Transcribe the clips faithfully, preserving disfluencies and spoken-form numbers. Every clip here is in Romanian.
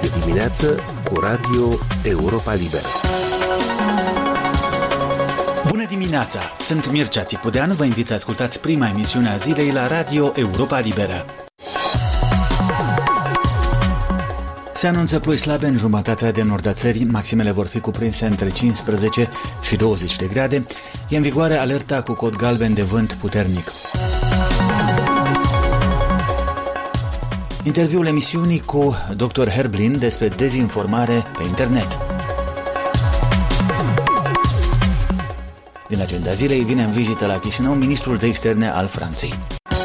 E dimineață cu Radio Europa Liberă. Bună dimineața! Sunt Mircea Țipudean, vă invit să ascultați prima emisiune a zilei la Radio Europa Liberă. Se anunță ploi slabe în jumătatea de nord a țării, maximele vor fi cuprinse între cincisprezece și douăzeci de grade. E în vigoare alerta cu cod galben de vânt puternic. Interviul emisiunii cu doctor Herblin despre dezinformare pe internet. Din agenda zilei vine în vizită la Chișinău ministrul de externe al Franței.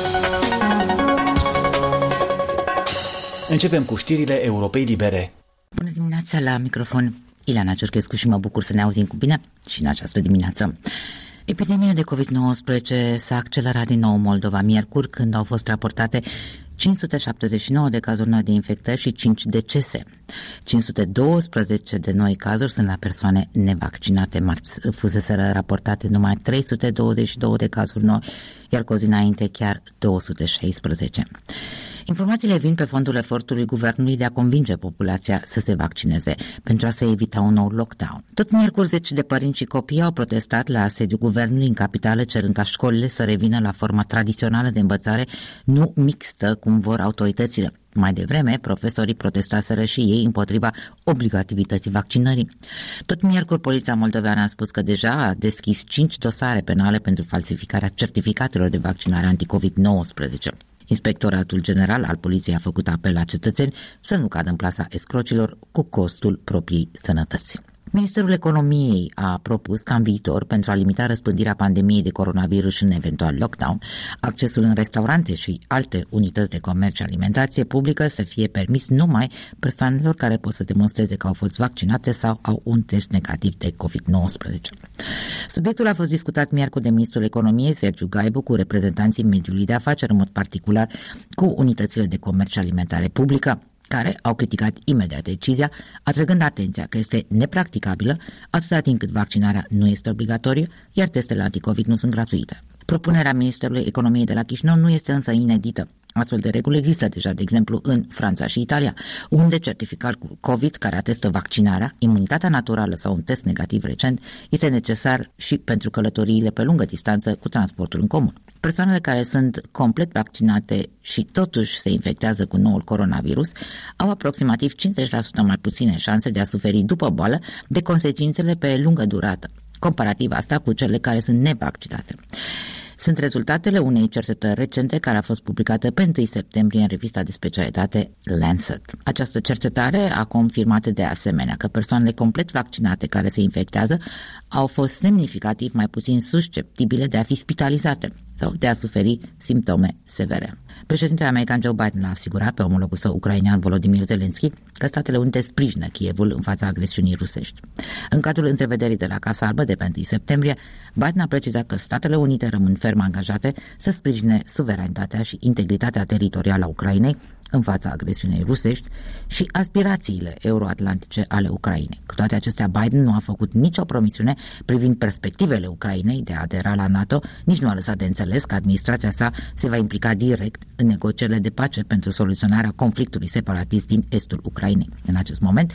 Începem cu știrile Europei Libere. Bună dimineața, la microfon Ileana Ciorchescu și mă bucur să ne auzim cu bine și în această dimineață. Epidemia de covid nouăsprezece s-a accelerat din nou în Moldova miercuri, când au fost raportate cinci sute șaptezeci și nouă de cazuri noi de infectări și cinci decese. cinci sute douăsprezece de noi cazuri sunt la persoane nevaccinate. Marți fuseseră raportate numai trei sute douăzeci și două de cazuri noi, iar cu o zi înainte chiar două sute șaisprezece. Informațiile vin pe fondul efortului guvernului de a convinge populația să se vaccineze pentru a se evita un nou lockdown. Tot miercuri, zeci de părinți și copii au protestat la sediul guvernului în capitală, cerând ca școlile să revină la forma tradițională de învățare, nu mixtă cum vor autoritățile. Mai devreme, profesorii protestaseră și ei împotriva obligativității vaccinării. Tot miercuri, Poliția Moldoveană a spus că deja a deschis cinci dosare penale pentru falsificarea certificatelor de vaccinare anti-covid nouăsprezece. Inspectoratul General al Poliției a făcut apel la cetățeni să nu cadă în plasa escrocilor cu costul propriei sănătăți. Ministerul Economiei a propus ca în viitor, pentru a limita răspândirea pandemiei de coronavirus și în eventual lockdown, accesul în restaurante și alte unități de comerț și alimentație publică să fie permis numai persoanelor care pot să demonstreze că au fost vaccinate sau au un test negativ de covid nouăsprezece. Subiectul a fost discutat miercuri de ministrul Economiei, Sergiu Gaibu, cu reprezentanții mediului de afaceri, în mod particular cu unitățile de comerț și alimentare publică, care au criticat imediat decizia, atrăgând atenția că este nepracticabilă atâta timp cât vaccinarea nu este obligatorie, iar testele anticovid nu sunt gratuite. Propunerea Ministerului Economiei de la Chișinău nu este însă inedită. Astfel de reguli există deja, de exemplu, în Franța și Italia, unde certificatul COVID care atestă vaccinarea, imunitatea naturală sau un test negativ recent este necesar și pentru călătoriile pe lungă distanță cu transportul în comun. Persoanele care sunt complet vaccinate și totuși se infectează cu noul coronavirus au aproximativ cincizeci la sută mai puține șanse de a suferi după boală de consecințele pe lungă durată, comparativ asta cu cele care sunt nevaccinate. Sunt rezultatele unei cercetări recente care a fost publicată pe întâi septembrie în revista de specialitate Lancet. Această cercetare a confirmat de asemenea că persoanele complet vaccinate care se infectează au fost semnificativ mai puțin susceptibile de a fi spitalizate sau de a suferi simptome severe. Președintele american Joe Biden a asigurat pe omologul său ucrainean Volodymyr Zelensky că Statele Unite sprijină Kievul în fața agresiunii rusești. În cadrul întrevederii de la Casa Albă de pe întâi septembrie, Biden a precizat că Statele Unite rămân ferm angajate să sprijine suveranitatea și integritatea teritorială a Ucrainei în fața agresiunii rusești și aspirațiile euroatlantice ale Ucrainei. Cu toate acestea, Biden nu a făcut nicio promisiune privind perspectivele Ucrainei de a adera la NATO, nici nu a lăsat de înțeles că administrația sa se va implica direct în negocierile de pace pentru soluționarea conflictului separatist din estul Ucrainei. În acest moment,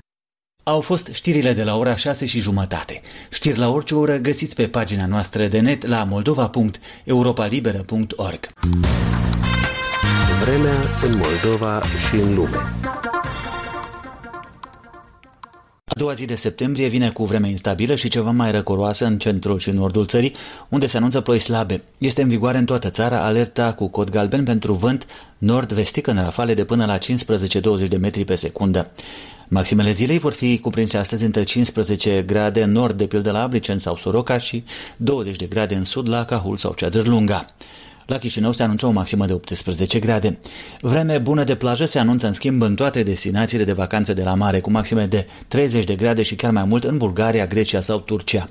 au fost știrile de la ora șase și jumătate. Știri la orice oră găsiți pe pagina noastră de net la moldova punct europa liberă punct org. Vremea în Moldova și în lume. A doua zi de septembrie vine cu vreme instabilă și ceva mai răcoroasă în centrul și nordul țării, unde se anunță ploi slabe. Este în vigoare în toată țara alerta cu cod galben pentru vânt nord-vestic în rafale de până la cincisprezece douăzeci de metri pe secundă. Maximele zilei vor fi cuprinse astăzi între cincisprezece grade în nord, de pildă la Abricen sau Soroca, și douăzeci de grade în sud la Cahul sau Ceadrlunga. La Chișinău se anunță o maximă de optsprezece grade. Vreme bună de plajă se anunță în schimb în toate destinațiile de vacanțe de la mare, cu maxime de treizeci de grade și chiar mai mult în Bulgaria, Grecia sau Turcia.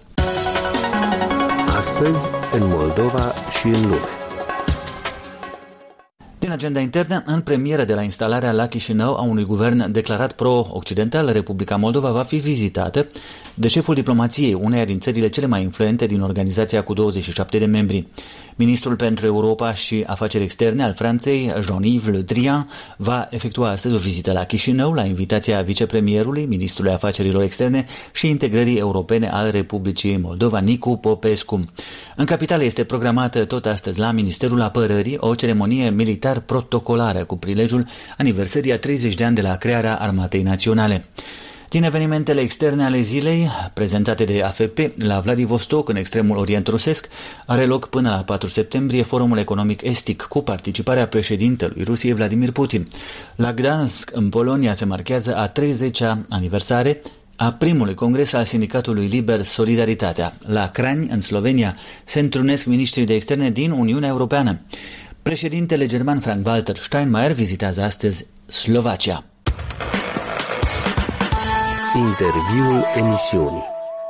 Astăzi, în Moldova și în lume. De În agenda internă, în premieră de la instalarea la Chișinău a unui guvern declarat pro-occidental, Republica Moldova va fi vizitată de șeful diplomației uneia din țările cele mai influente din organizația cu douăzeci și șapte de membri. Ministrul pentru Europa și Afaceri Externe al Franței, Jean-Yves Le Drian, va efectua astăzi o vizită la Chișinău la invitația vicepremierului, ministrului Afacerilor Externe și Integrării Europene al Republicii Moldova, Nicu Popescu. În capitală este programată tot astăzi la Ministerul Apărării o ceremonie militar protocolară cu prilejul aniversării a treizeci de ani de la crearea Armatei Naționale. Din evenimentele externe ale zilei, prezentate de A F P la Vladivostok, în extremul orient rusesc, are loc până la patru septembrie Forumul Economic Estic, cu participarea președintelui Rusiei Vladimir Putin. La Gdansk, în Polonia, se marchează a treizecea aniversare a primului congres al Sindicatului Liber Solidaritatea. La Crani, în Slovenia, se întrunesc miniștrii de externe din Uniunea Europeană. Președintele german Frank-Walter Steinmeier vizitează astăzi Slovacia. Interviul emisiunii.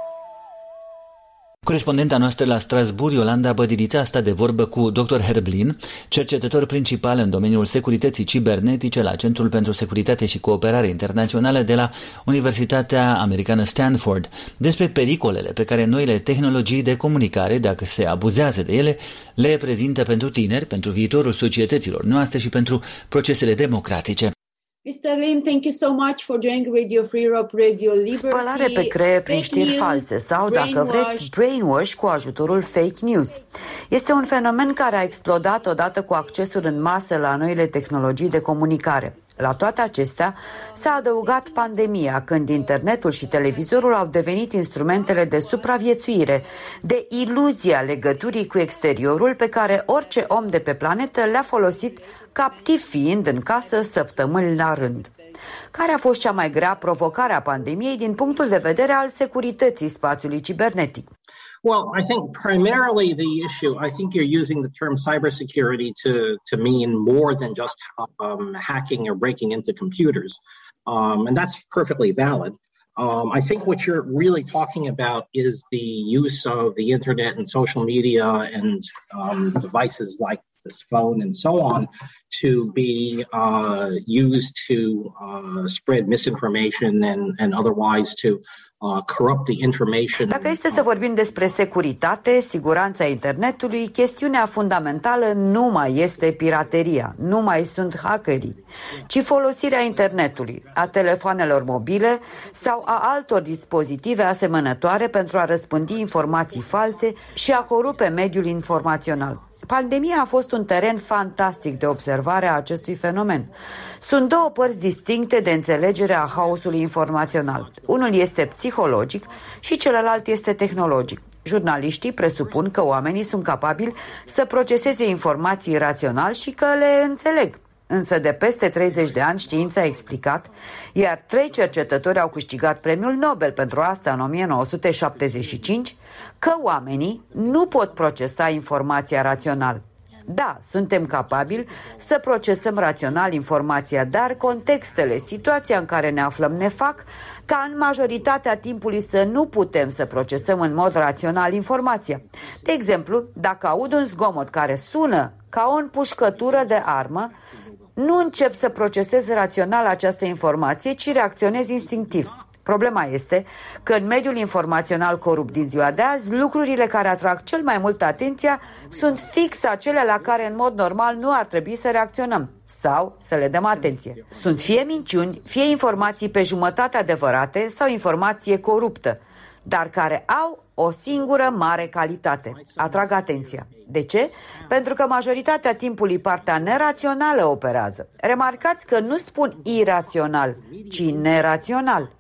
Corespondenta noastră la Strasbourg, Iolanda Bădirița, a stat de vorbă cu doctor Herblin, cercetător principal în domeniul securității cibernetice la Centrul pentru Securitate și Cooperare Internațională de la Universitatea Americană Stanford, despre pericolele pe care noile tehnologii de comunicare, dacă se abuzează de ele, le prezintă pentru tineri, pentru viitorul societăților noastre și pentru procesele democratice. mister Lin, thank you so much for joining Radio Free Europe, Radio Liberty. Spălare pe creier prin știri false sau, dacă vreți, brainwash cu ajutorul fake news. Este un fenomen care a explodat odată cu accesul în masă la noile tehnologii de comunicare. La toate acestea s-a adăugat pandemia, când internetul și televizorul au devenit instrumentele de supraviețuire, de iluzia legăturii cu exteriorul pe care orice om de pe planetă le-a folosit captiv fiind în casă săptămâni la rând. Care a fost cea mai grea provocare a pandemiei din punctul de vedere al securității spațiului cibernetic? Well, I think primarily the issue, I think you're using the term cybersecurity to, to mean more than just um, hacking or breaking into computers. Um, and that's perfectly valid. Um, I think what you're really talking about is the use of the internet and social media and um, devices like this phone and so on to be uh, used to uh, spread misinformation and, and otherwise to uh, corrupt the information. Dacă este să vorbim despre securitate, siguranța internetului, chestiunea fundamentală nu mai este pirateria, nu mai sunt hackerii, ci folosirea internetului, a telefoanelor mobile sau a altor dispozitive asemănătoare pentru a răspândi informații false și a corupe mediul informațional. Pandemia a fost un teren fantastic de observare a acestui fenomen. Sunt două părți distincte de înțelegere a haosului informațional. Unul este psihologic și celălalt este tehnologic. Jurnaliștii presupun că oamenii sunt capabili să proceseze informații rațional și că le înțeleg. Însă de peste treizeci de ani știința a explicat, iar trei cercetători au câștigat premiul Nobel pentru asta în o mie nouă sute șaptezeci și cinci, că oamenii nu pot procesa informația rațional. Da, suntem capabili să procesăm rațional informația, dar contextele, situația în care ne aflăm ne fac ca în majoritatea timpului să nu putem să procesăm în mod rațional informația. De exemplu, dacă aud un zgomot care sună ca o împușcătură de armă, nu încep să procesez rațional această informație, ci reacționez instinctiv. Problema este că în mediul informațional corupt din ziua de azi, lucrurile care atrag cel mai mult atenția sunt fix acele la care în mod normal nu ar trebui să reacționăm sau să le dăm atenție. Sunt fie minciuni, fie informații pe jumătate adevărate sau informație coruptă, dar care au o singură mare calitate: atrag atenția. De ce? Pentru că majoritatea timpului partea nerațională operează. Remarcați că nu spun irațional, ci nerațional.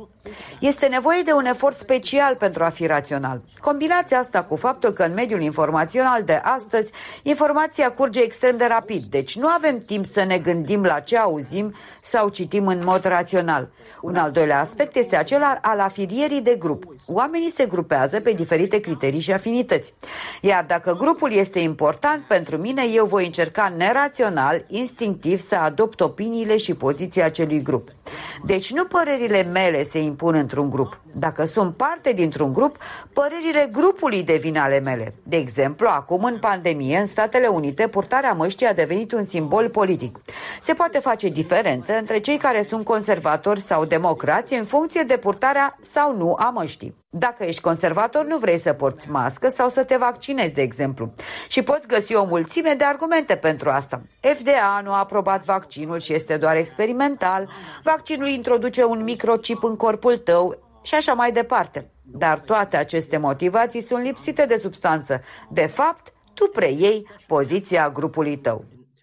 Este nevoie de un efort special pentru a fi rațional. Combinați asta cu faptul că în mediul informațional de astăzi informația curge extrem de rapid, deci nu avem timp să ne gândim la ce auzim sau citim în mod rațional. Un al doilea aspect este acela al afilierii de grup. Oamenii se grupează pe diferite criterii și afinități. Iar dacă grupul este important pentru mine, eu voi încerca nerațional, instinctiv să adopt opiniile și poziția acelui grup. Deci nu părerile mele se impun într-un grup. Dacă sunt parte dintr-un grup, părerile grupului devin ale mele. De exemplu, acum în pandemie, în Statele Unite, purtarea măștii a devenit un simbol politic. Se poate face diferență între cei care sunt conservatori sau democrați în funcție de purtarea sau nu a măștii. Dacă ești conservator, nu vrei să porți mască sau să te vaccinezi, de exemplu. Și poți găsi o mulțime de argumente pentru asta. F D A nu a aprobat vaccinul și este doar experimental. Vaccinul introduce un microchip în corpul tău și așa mai departe. Dar toate aceste motivații sunt lipsite de substanță. De fapt, tu preiei poziția grupului tău.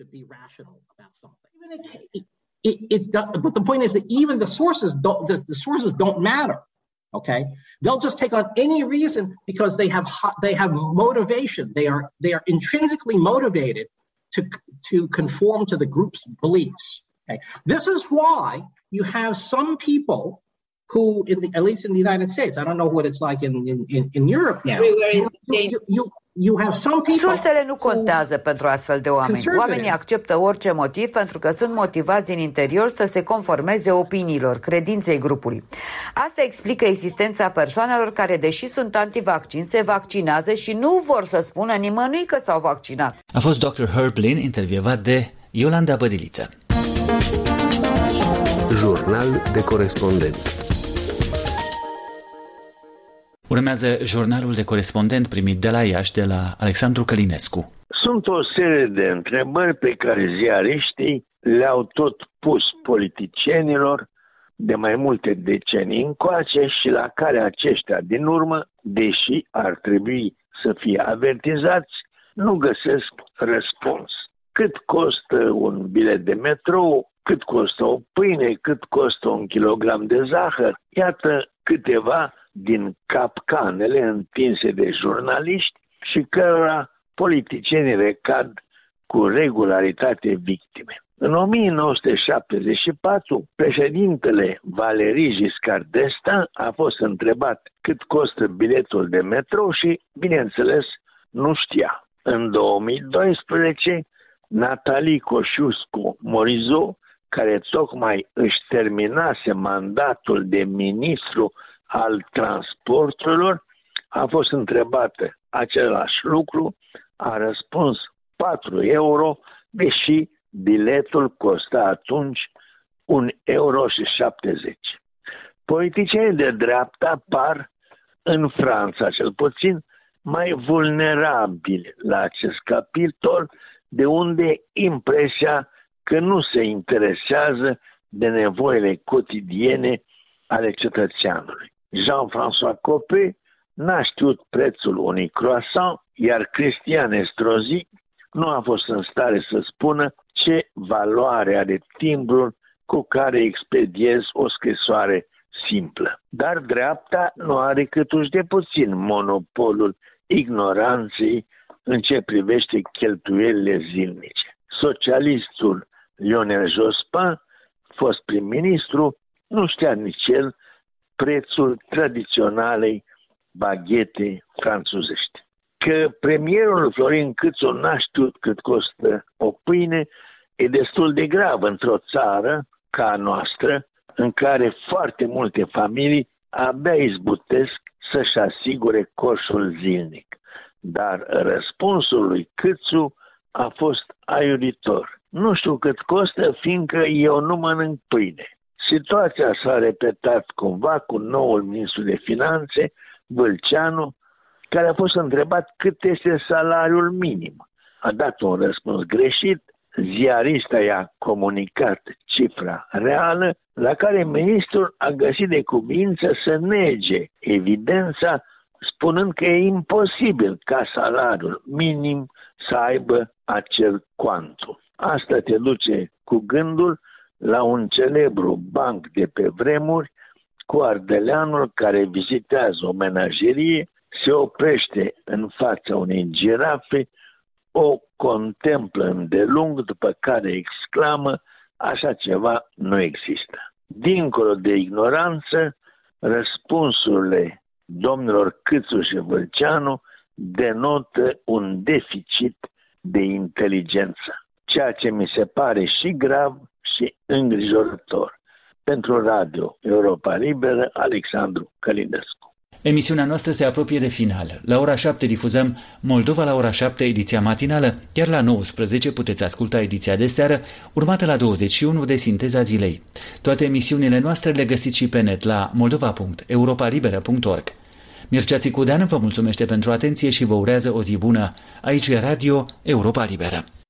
It, it, but the point is that even the sources don't, the, the sources don't matter. Okay, they'll just take on any reason because they have they have motivation. They are they are intrinsically motivated to to conform to the group's beliefs. Okay, this is why you have some people who, in the, at least in the United States, I don't know what it's like in in, in Europe now. Everywhere is the same. You, you, You have some people Sursele nu contează pentru astfel de oameni. Oamenii acceptă orice motiv pentru că sunt motivați din interior să se conformeze opiniilor, credinței grupului. Asta explică existența persoanelor care, deși sunt antivaccin, se vaccinează și nu vor să spună nimănui că s-au vaccinat. A fost doctor Herb Lynn, intervievat de Iolanda Bădiliță. Jurnal de corespondent. Urmează jurnalul de corespondent primit de la Iași, de la Alexandru Călinescu. Sunt o serie de întrebări pe care ziariștii le-au tot pus politicienilor de mai multe decenii încoace și la care aceștia din urmă, deși ar trebui să fie avertizați, nu găsesc răspuns. Cât costă un bilet de metrou, cât costă o pâine, cât costă un kilogram de zahăr? Iată câteva din capcanele întinse de jurnaliști și cărora politicienii recad cu regularitate victime. În o mie nouă sute șaptezeci și patru, președintele Valéry Giscard d'Estaing a fost întrebat cât costă biletul de metrou și, bineînțeles, nu știa. În două mii doisprezece, Nathalie Kosciusko-Morizot, care tocmai își terminase mandatul de ministru al transporturilor, a fost întrebată același lucru, a răspuns patru euro, deși biletul costa atunci un euro și șaptezeci. Politicienii de dreapta par, în Franța cel puțin, mai vulnerabili la acest capitol, de unde impresia că nu se interesează de nevoile cotidiene ale cetățeanului. Jean-François Copé n-a știut prețul unui croissant, iar Cristian Estrosi nu a fost în stare să spună ce valoare are timbrul cu care expediezi o scrisoare simplă. Dar dreapta nu are câtuși de puțin monopolul ignoranței în ce privește cheltuielile zilnice. Socialistul Lionel Jospin, fost prim-ministru, nu știa nici el prețul tradiționalei baghete franțuzești. Că premierul Florin Câțu n-a știut cât costă o pâine e destul de grav într-o țară ca a noastră, în care foarte multe familii abia izbutesc să-și asigure coșul zilnic. Dar răspunsul lui Câțu a fost aiuritor. Nu știu cât costă, fiindcă eu nu mănânc pâine. Situația s-a repetat cumva cu noul ministru de finanțe, Vâlceanu, care a fost întrebat cât este salariul minim. A dat un răspuns greșit, ziarista i-a comunicat cifra reală, la care ministrul a găsit de cuvință să nege evidența, spunând că e imposibil ca salariul minim să aibă acel cuantum. Asta te duce cu gândul la un celebru banc de pe vremuri, cu ardeleanul care vizitează o menagerie, se oprește în fața unei girafe, o contemplă îndelung, după care exclamă: așa ceva nu există. Dincolo de ignoranță, răspunsurile domnilor Câțu și Vâlceanu denotă un deficit de inteligență, ceea ce mi se pare și grav și îngrijorător. Pentru Radio Europa Liberă, Alexandru Călinescu. Emisiunea noastră se apropie de final. La ora șapte difuzăm Moldova la ora șapte, ediția matinală, iar la nouăsprezece puteți asculta ediția de seară, urmată la douăzeci și unu de Sinteza Zilei. Toate emisiunile noastre le găsiți și pe net la moldova punct europa liberă punct org. Mircea Țicudean vă mulțumește pentru atenție și vă urează o zi bună. Aici e Radio Europa Liberă.